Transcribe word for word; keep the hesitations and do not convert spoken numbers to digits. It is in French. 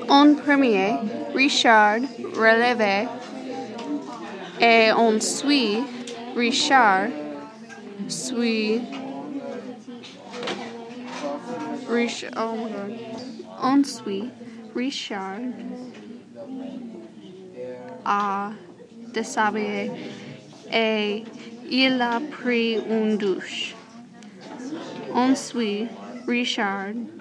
En premier, Richard relevait, et ensuite Richard suit. Rich, oh my God. Ensuite, Richard a déshabillé et il a pris une douche. Ensuite, Richard